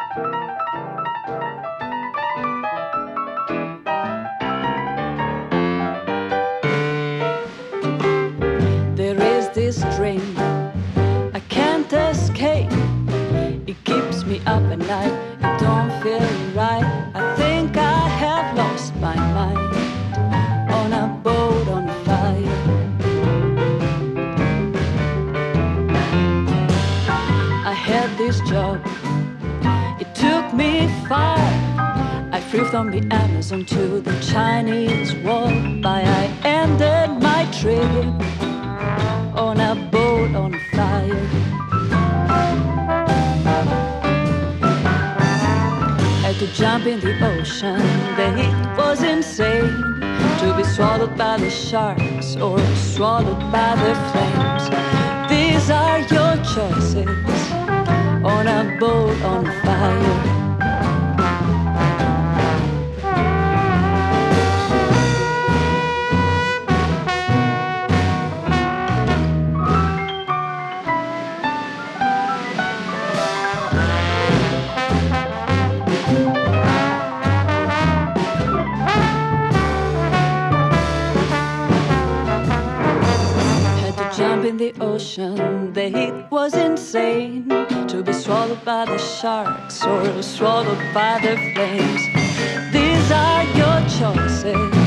There is this dream I can't escape. It keeps me up at night. It don't feel right. I think I have lost my mind on a boat on fire. I had this job. It took me far. I flew from the Amazon to the Chinese wall. But I ended my trip on a boat on fire. Had to jump in the ocean, the heat was insane. To be swallowed by the sharks or swallowed by the flames. These are your choices on a boat on fire. Jump in the ocean, the heat was insane. To be swallowed by the sharks or swallowed by the flames. These are your choices